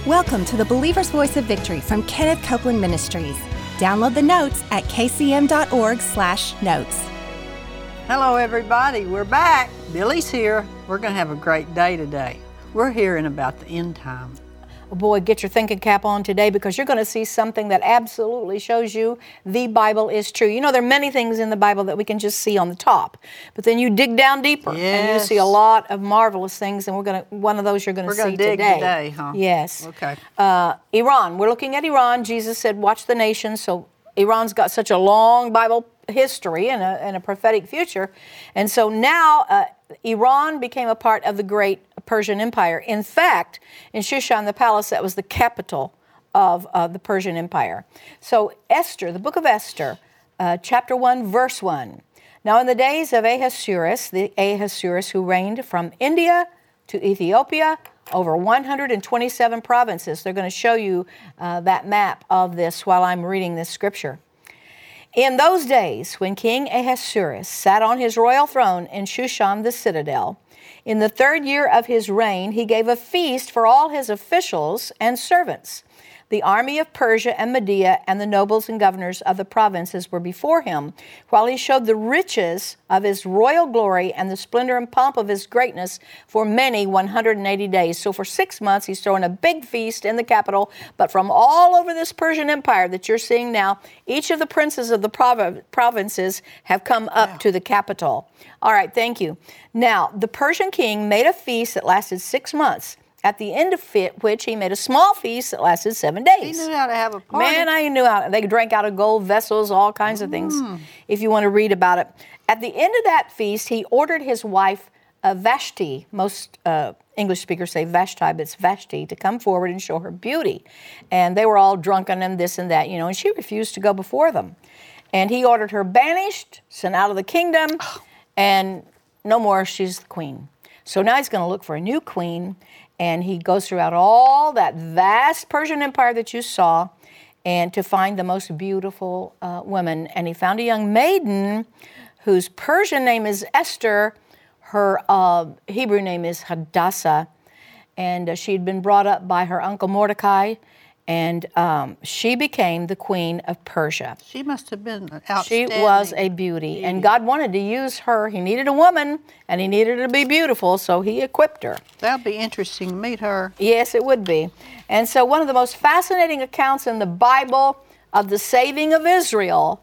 Welcome to the Believer's Voice of Victory from Kenneth Copeland Ministries. Download the notes at kcm.org/notes. Hello, everybody. We're back. Billy's here. We're going to have a great day today. We're hearing about the end time. Oh boy, get your thinking cap on today because you're going to see something that absolutely shows you the Bible is true. You know, there are many things in the Bible that we can just see on the top, but then you dig down deeper and you see a lot of marvelous things, and one of those you're going to see today. We're going to dig today, huh? Yes. Okay. Iran. We're looking at Iran. Jesus said, watch the nation. So Iran's got such a long Bible history and a prophetic future. And so now Iran became a part of the great Persian Empire. In fact, in Shushan, the palace, that was the capital of the Persian Empire. So Esther, the book of Esther, chapter 1, verse 1. Now in the days of Ahasuerus, the Ahasuerus who reigned from India to Ethiopia, over 127 provinces. They're going to show you that map of this while I'm reading this scripture. In those days, when King Ahasuerus sat on his royal throne in Shushan the citadel, in the 3rd year of his reign, he gave a feast for all his officials and servants. The army of Persia and Media and the nobles and governors of the provinces were before him, while he showed the riches of his royal glory and the splendor and pomp of his greatness for many 180 days. So for 6 months, he's throwing a big feast in the capital. But from all over this Persian Empire that you're seeing now, each of the princes of the provinces have come up to the capital. All right, thank you. Now, the Persian king made a feast that lasted 6 months, at the end of which he made a small feast that lasted 7 days. He knew how to have a party. Man, I knew how. They drank out of gold vessels, all kinds of things, if you want to read about it. At the end of that feast, he ordered his wife, Vashti, most English speakers say Vashti, but it's Vashti, to come forward and show her beauty. And they were all drunken and this and that, and she refused to go before them. And he ordered her banished, sent out of the kingdom, and no more, she's the queen. So now he's going to look for a new queen. And he goes throughout all that vast Persian Empire that you saw and to find the most beautiful woman. And he found a young maiden whose Persian name is Esther. Her Hebrew name is Hadassah. And she had been brought up by her uncle Mordecai. And she became the queen of Persia. She must have been outstanding. She was a beauty. And God wanted to use her. He needed a woman, and he needed her to be beautiful, so he equipped her. That would be interesting to meet her. Yes, it would be. And so one of the most fascinating accounts in the Bible of the saving of Israel,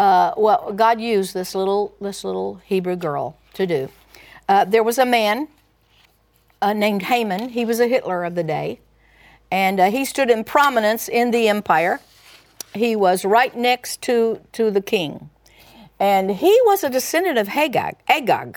God used this little Hebrew girl to do. There was a man named Haman. He was a Hitler of the day. And he stood in prominence in the empire. He was right next to the king. And he was a descendant of Agag.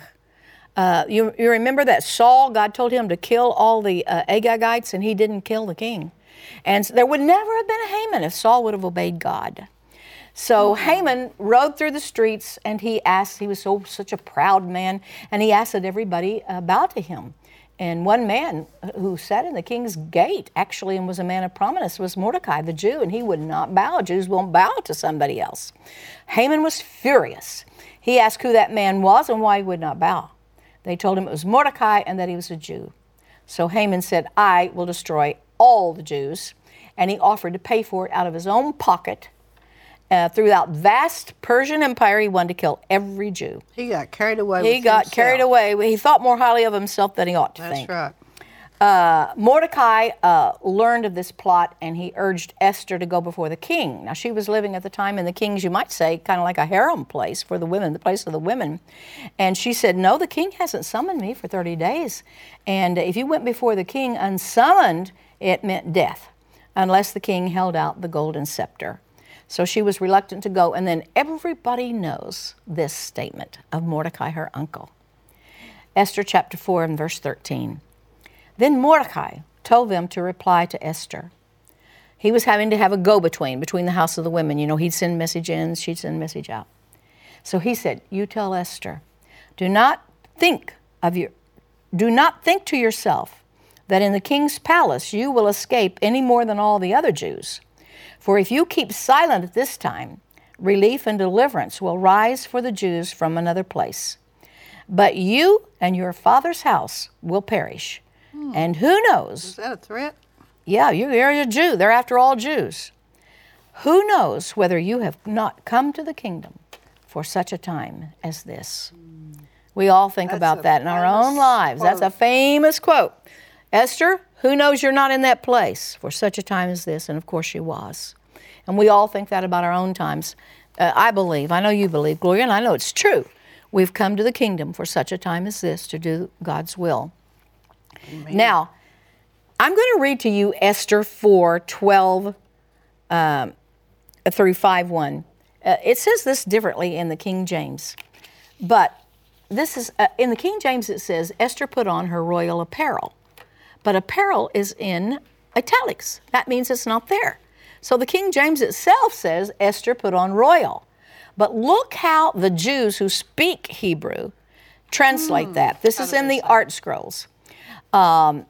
You remember that Saul, God told him to kill all the Agagites, and he didn't kill the king. And there would never have been a Haman if Saul would have obeyed God. So Haman rode through the streets, and he was such a proud man, and he asked that everybody bow to him. And one man who sat in the king's gate, actually, and was a man of prominence, was Mordecai, the Jew, and he would not bow. Jews won't bow to somebody else. Haman was furious. He asked who that man was and why he would not bow. They told him it was Mordecai and that he was a Jew. So Haman said, I will destroy all the Jews. And he offered to pay for it out of his own pocket. Through that vast Persian Empire, he wanted to kill every Jew. He got carried away with himself. He got carried away. He thought more highly of himself than he ought to think. That's right. Mordecai learned of this plot, and he urged Esther to go before the king. Now, she was living at the time in the king's, you might say, kind of like a harem place for the women, the place of the women. And she said, no, the king hasn't summoned me for 30 days. And if you went before the king unsummoned, it meant death, unless the king held out the golden scepter. So she was reluctant to go. And then everybody knows this statement of Mordecai, her uncle. Esther chapter 4 and verse 13. Then Mordecai told them to reply to Esther. He was having to have a go-between between the house of the women. He'd send message in, she'd send message out. So he said, you tell Esther, do not think to yourself that in the king's palace you will escape any more than all the other Jews. For if you keep silent at this time, relief and deliverance will rise for the Jews from another place. But you and your father's house will perish. And who knows? Is that a threat? Yeah, you're a Jew. They're after all Jews. Who knows whether you have not come to the kingdom for such a time as this? We all think about that in our own lives. That's a famous quote. Esther, who knows you're not in that place for such a time as this? And of course she was. And we all think that about our own times. I believe, I know you believe, Gloria, and I know it's true. We've come to the kingdom for such a time as this to do God's will. Amen. Now, I'm going to read to you Esther 4:12 through 5:1. It says this differently in the King James, but this is in the King James it says, Esther put on her royal apparel. But apparel is in italics. That means it's not there. So the King James itself says Esther put on royal. But look how the Jews who speak Hebrew translate that. This is in the Art Scrolls. Esther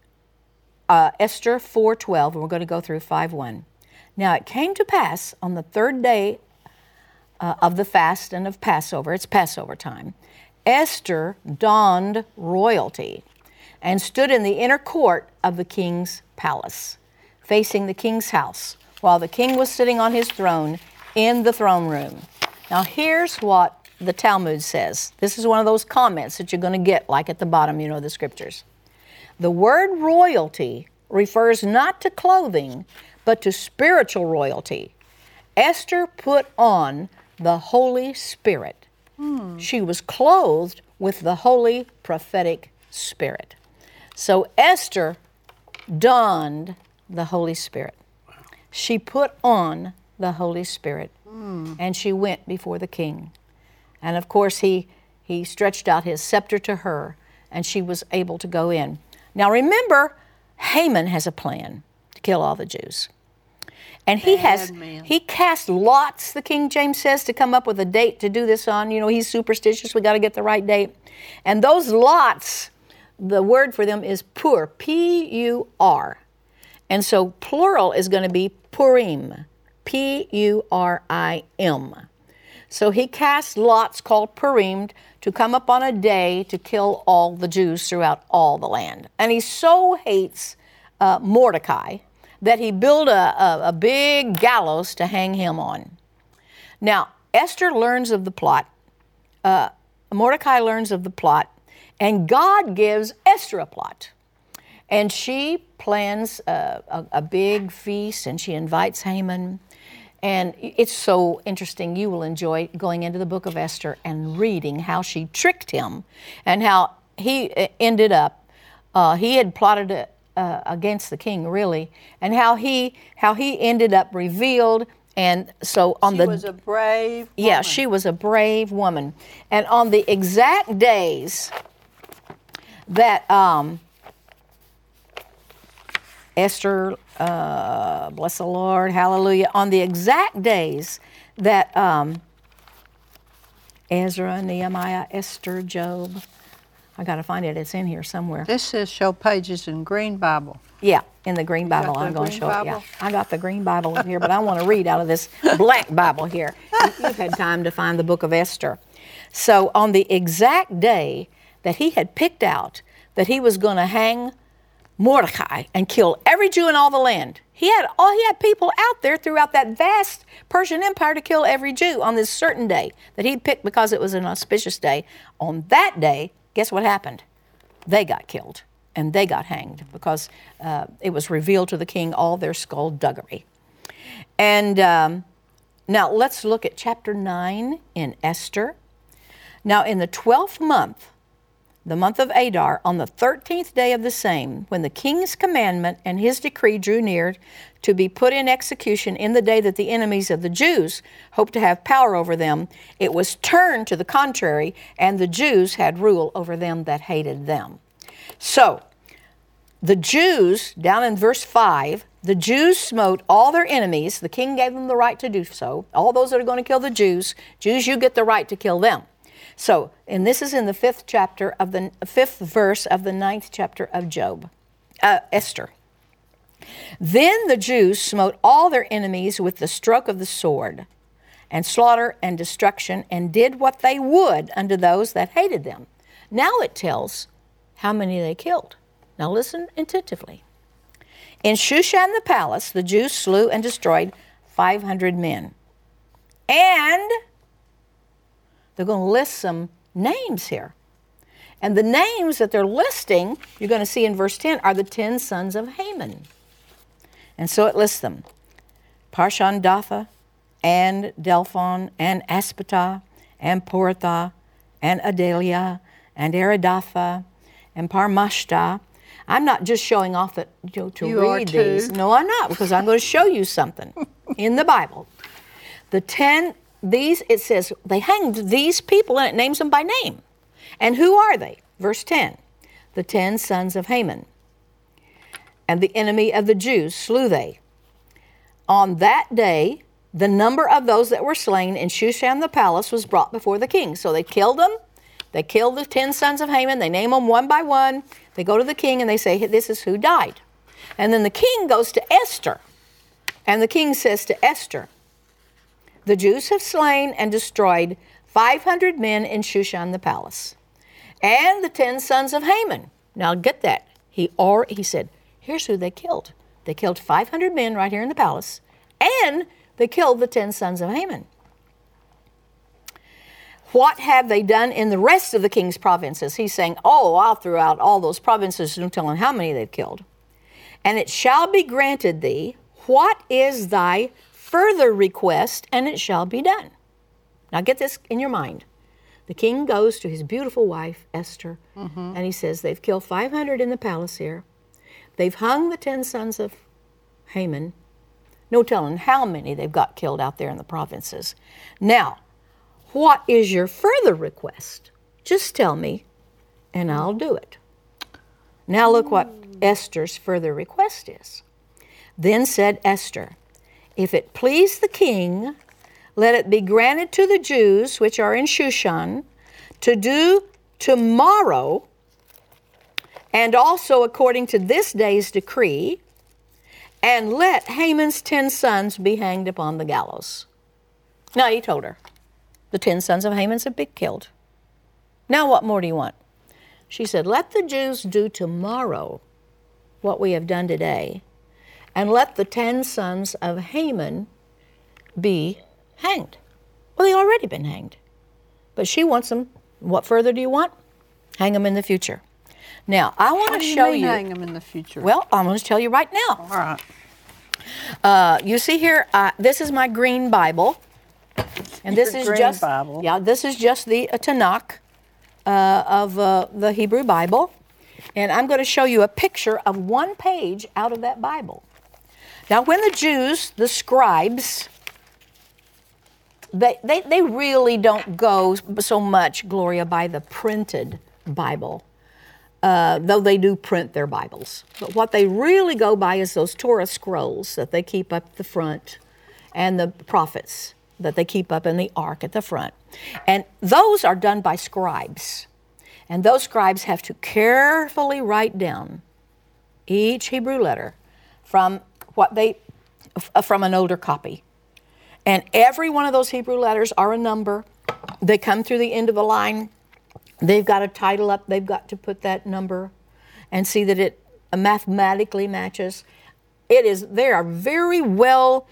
4:12, and we're going to go through 5:1. Now it came to pass on the third day of the fast and of Passover, it's Passover time, Esther donned royalty and stood in the inner court of the king's palace, facing the king's house, while the king was sitting on his throne in the throne room. Now here's what the Talmud says. This is one of those comments that you're going to get like at the bottom, you know, the scriptures. The word royalty refers not to clothing, but to spiritual royalty. Esther put on the Holy Spirit. She was clothed with the Holy Prophetic Spirit. So Esther donned the Holy Spirit. She put on the Holy Spirit, and she went before the king. And of course, he stretched out his scepter to her, and she was able to go in. Now remember, Haman has a plan to kill all the Jews. And he cast lots, the King James says, to come up with a date to do this on. You know, he's superstitious. We got to get the right date. And those lots, the word for them is pur, P-U-R. And so plural is going to be Purim, P-U-R-I-M. So he cast lots called Purim to come up on a day to kill all the Jews throughout all the land. And he so hates Mordecai that he built a big gallows to hang him on. Now, Esther learns of the plot. Mordecai learns of the plot, and God gives Esther a plot. And she plans a big feast, and she invites Haman. And it's so interesting. You will enjoy going into the book of Esther and reading how she tricked him and how he ended up, he had plotted against the king, really, and how he ended up revealed. And so on she was a brave woman. Yeah, she was a brave woman. And on the exact days that Esther, bless the Lord, hallelujah, on the exact days that Ezra, Nehemiah, Esther, Job, I got to find it, it's in here somewhere. This says show pages in Green Bible. Yeah, in the Green Bible. I'm going to show it. Yeah, I got the Green Bible in here, but I want to read out of this black Bible here. You've had time to find the book of Esther. So on the exact day that he had picked out that he was going to hang Mordecai and kill every Jew in all the land, he had people out there throughout that vast Persian Empire to kill every Jew on this certain day that he'd picked because it was an auspicious day. On that day, guess what happened? They got killed and they got hanged because it was revealed to the king all their skullduggery. And now let's look at chapter 9 in Esther. Now in the 12th month, the month of Adar, on the 13th day of the same, when the king's commandment and his decree drew near to be put in execution in the day that the enemies of the Jews hoped to have power over them, it was turned to the contrary, and the Jews had rule over them that hated them. So, the Jews, down in verse 5, the Jews smote all their enemies. The king gave them the right to do so. All those that are going to kill the Jews, you get the right to kill them. So, and this is in the 5th verse of the 9th chapter of Esther. Then the Jews smote all their enemies with the stroke of the sword, and slaughter and destruction, and did what they would unto those that hated them. Now it tells how many they killed. Now listen attentively. In Shushan the palace, the Jews slew and destroyed 500 men. And they're going to list some names here. And the names that they're listing, you're going to see in verse 10, are the 10 sons of Haman. And so it lists them. Parshandatha, and Delphon, and Aspatah, and Porathah, and Adalia, and Aridatha, and Parmashtah. I'm not just showing off that to You read are too. these. No, I'm not, because I'm going to show you something in the Bible. It says they hanged these people, and it names them by name. And who are they? Verse 10, the 10 sons of Haman. And the enemy of the Jews slew they. On that day, the number of those that were slain in Shushan the palace was brought before the king. So they killed them. They killed the 10 sons of Haman. They name them one by one. They go to the king and they say, this is who died. And then the king goes to Esther. And the king says to Esther, the Jews have slain and destroyed 500 men in Shushan the palace. And the 10 sons of Haman. Now get that. He said, here's who they killed. They killed 500 men right here in the palace. And they killed the 10 sons of Haman. What have they done in the rest of the king's provinces? He's saying, I'll throw out all those provinces, no telling how many they've killed. And it shall be granted thee, what is thy further request, and it shall be done. Now get this in your mind. The king goes to his beautiful wife, Esther, and he says, they've killed 500 in the palace here. They've hung the 10 sons of Haman. No telling how many they've got killed out there in the provinces. Now, what is your further request? Just tell me, and I'll do it. Now look what Esther's further request is. Then said Esther, if it please the king, let it be granted to the Jews which are in Shushan to do tomorrow, and also according to this day's decree, and let Haman's 10 sons be hanged upon the gallows. Now he told her, the 10 sons of Haman have been killed. Now what more do you want? She said, let the Jews do tomorrow what we have done today, and let the 10 sons of Haman be hanged. Well, they've already been hanged. But she wants them, what further do you want? Hang them in the future. Now, I want to show you. Hang them in the future. Well, I'm going to tell you right now. All right. You see here, this is my green Bible. And this Your is green just, Bible. yeah, this is just the Tanakh of the Hebrew Bible. And I'm going to show you a picture of one page out of that Bible. Now, when the Jews, the scribes, they really don't go so much, Gloria, by the printed Bible, though they do print their Bibles. But what they really go by is those Torah scrolls that they keep up the front, and the prophets that they keep up in the ark at the front. And those are done by scribes. And those scribes have to carefully write down each Hebrew letter from an older copy. And every one of those Hebrew letters are a number. They come through the end of the line. They've got a title up. They've got to put that number and see that it mathematically matches. They are very well,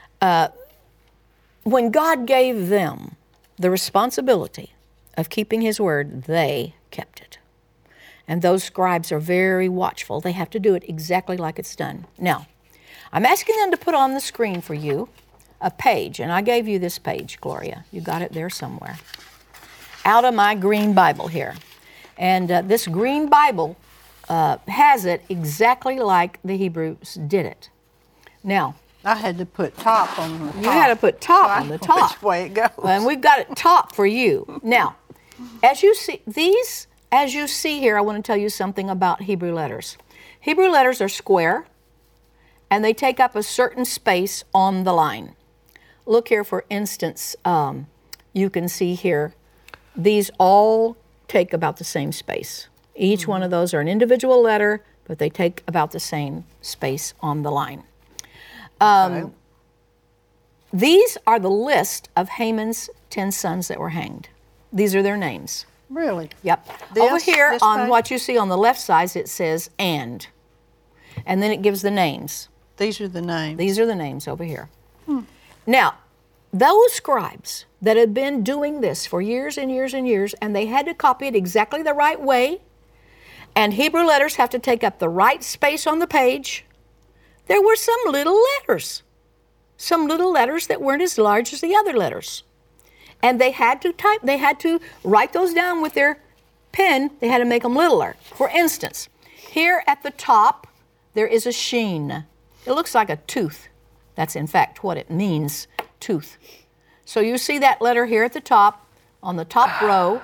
when God gave them the responsibility of keeping His word, they kept it. And those scribes are very watchful. They have to do it exactly like it's done. Now, I'm asking them to put on the screen for you a page, and I gave you this page, Gloria. You got it there somewhere. Out of my green Bible here. And this green Bible has it exactly like the Hebrews did it. Now, I had to put top on the top. you had to put top on the top. Which way it goes. And we've got it top for you. Now, as you see here, I want to tell you something about Hebrew letters. Hebrew letters are square, and they take up a certain space on the line. Look here, for instance, you can see here, these all take about the same space. Each one of those are an individual letter, but they take about the same space on the line. Okay. These are the list of Haman's 10 sons that were hanged. These are their names. Really? Yep. This- Over here this on page? what you see on the left side, it says and. And then it gives the names. These are the names. These are the names over here. Now, those scribes that had been doing this for years and years and years, and they had to copy it exactly the right way, and Hebrew letters have to take up the right space on the page, there were some little letters that weren't as large as the other letters. And they had to write those down with their pen. They had to make them littler. For instance, here at the top, there is a sheen. It looks like a tooth. That's in fact what it means, tooth. So you see that letter here at the top, on the top row.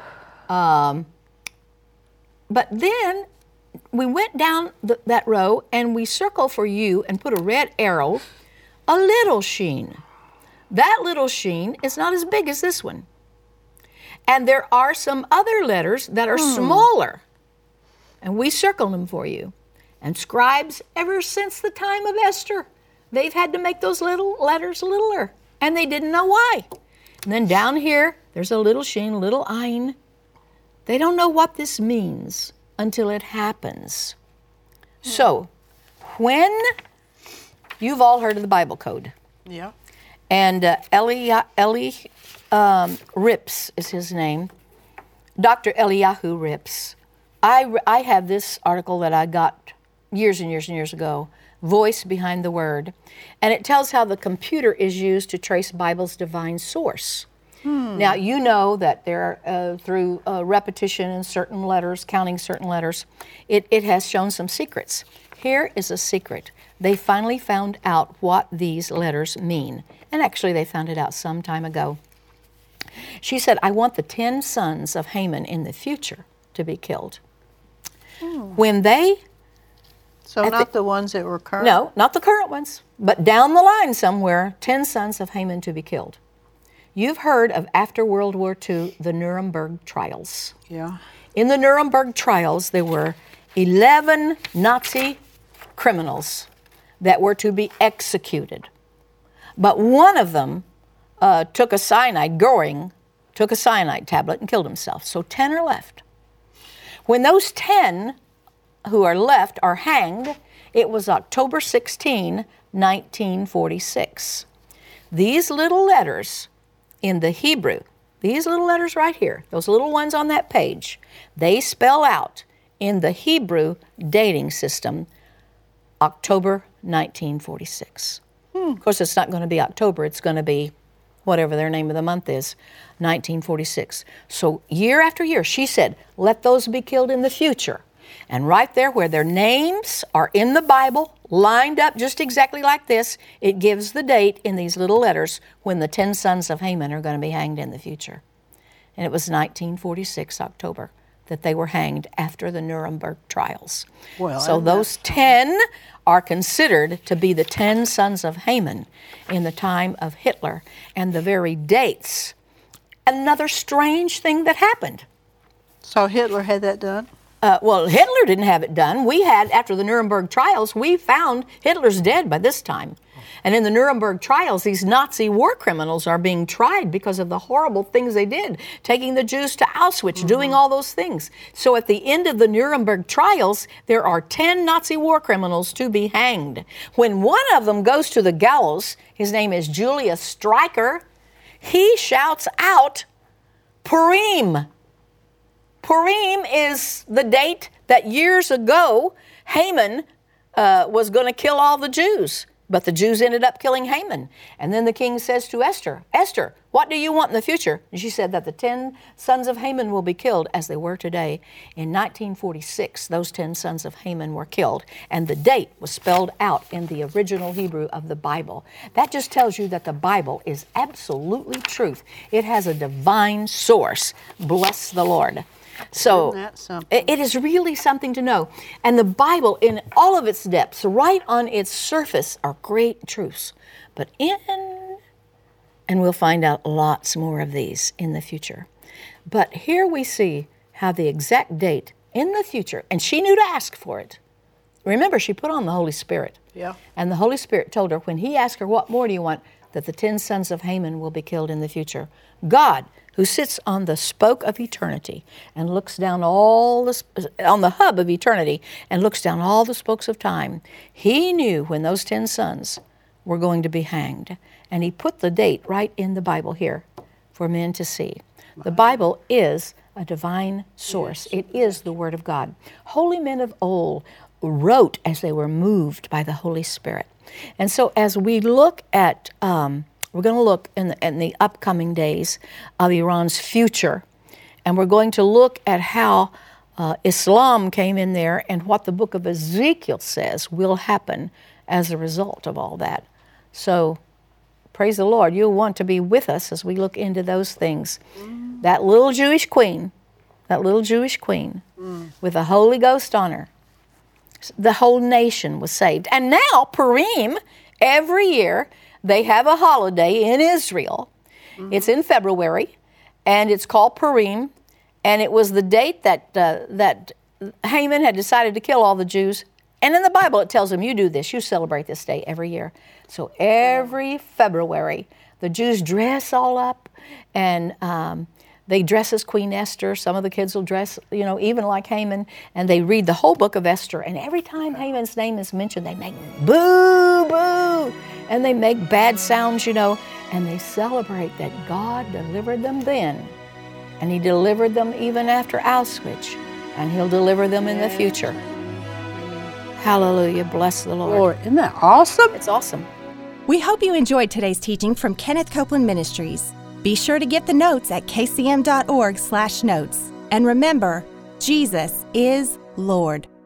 But then we went down that row and we circle for you and put a red arrow, a little sheen. That little sheen is not as big as this one. And there are some other letters that are smaller. And we circled them for you. And scribes, ever since the time of Esther, they've had to make those little letters littler. And they didn't know why. And then down here, there's a little sheen, a little ayin. They don't know what this means until it happens. So, when you've all heard of the Bible Code. Yeah. And Eli Rips is his name. Dr. Eliyahu Rips. I have this article that I got years and years and years ago, Voice Behind the Word. And it tells how the computer is used to trace Bible's divine source. Now, you know that there are, through repetition in certain letters, counting certain letters, it has shown some secrets. Here is a secret. They finally found out what these letters mean. And actually, they found it out some time ago. She said, I want the 10 sons of Haman in the future to be killed. When they... So not the ones that were current? No, not the current ones, but down the line somewhere, 10 sons of Haman to be killed. You've heard of, after World War II, the Nuremberg trials. Yeah. In the Nuremberg trials, there were 11 Nazi criminals that were to be executed. But one of them took a cyanide, Göring, took a cyanide tablet and killed himself. So 10 are left. When those 10 who are left are hanged, it was October 16, 1946. These little letters in the Hebrew, these little letters right here, those little ones on that page, they spell out in the Hebrew dating system October 1946. Of course, it's not going to be October. It's going to be whatever their name of the month is, 1946. So year after year, she said, let those be killed in the future. And right there where their names are in the Bible, lined up just exactly like this, it gives the date in these little letters when the 10 sons of Haman are going to be hanged in the future. And it was 1946, October, that they were hanged after the Nuremberg trials. Well, so those 10 are considered to be the 10 sons of Haman in the time of Hitler, and the very dates. Another strange thing that happened. So Hitler had that done? Well, Hitler didn't have it done. We had, after the Nuremberg trials, we found Hitler's dead by this time. And in the Nuremberg trials, these Nazi war criminals are being tried because of the horrible things they did, taking the Jews to Auschwitz, doing all those things. So at the end of the Nuremberg trials, there are 10 Nazi war criminals to be hanged. When one of them goes to the gallows, his name is Julius Streicher, he shouts out, Purim. Purim is the date that years ago Haman was going to kill all the Jews. But the Jews ended up killing Haman. And then the king says to Esther, Esther, what do you want in the future? And she said that the 10 sons of Haman will be killed as they were today. In 1946, those 10 sons of Haman were killed. And the date was spelled out in the original Hebrew of the Bible. That just tells you that the Bible is absolutely truth. It has a divine source. Bless the Lord. So it is really something to know. And the Bible, in all of its depths, right on its surface, are great truths. But and we'll find out lots more of these in the future. But here we see how the exact date in the future, and she knew to ask for it. Remember, she put on the Holy Spirit. Yeah. And the Holy Spirit told her, when he asked her, what more do you want? that the 10 sons of Haman will be killed in the future. God, who sits on the spoke of eternity and looks down on the hub of eternity and looks down all the spokes of time, he knew when those 10 sons were going to be hanged. And he put the date right in the Bible here for men to see. The Bible is a divine source. It is the Word of God. Holy men of old wrote as they were moved by the Holy Spirit. And so as we look at, we're going to look in the upcoming days of Iran's future, and we're going to look at how Islam came in there and what the book of Ezekiel says will happen as a result of all that. So, praise the Lord, you'll want to be with us as we look into those things. That little Jewish queen with the Holy Ghost on her, the whole nation was saved. And now Purim, every year, they have a holiday in Israel. It's in February, and it's called Purim. And it was the date that Haman had decided to kill all the Jews. And in the Bible, it tells them, you do this, you celebrate this day every year. So every February, the Jews dress all up, and they dress as Queen Esther. Some of the kids will dress, even like Haman, and they read the whole book of Esther. And every time Haman's name is mentioned, they make boo, boo, and they make bad sounds, and they celebrate that God delivered them then, and He delivered them even after Auschwitz, and He'll deliver them in the future. Hallelujah. Bless the Lord. Lord, isn't that awesome? It's awesome. We hope you enjoyed today's teaching from Kenneth Copeland Ministries. Be sure to get the notes at kcm.org/notes. And remember, Jesus is Lord.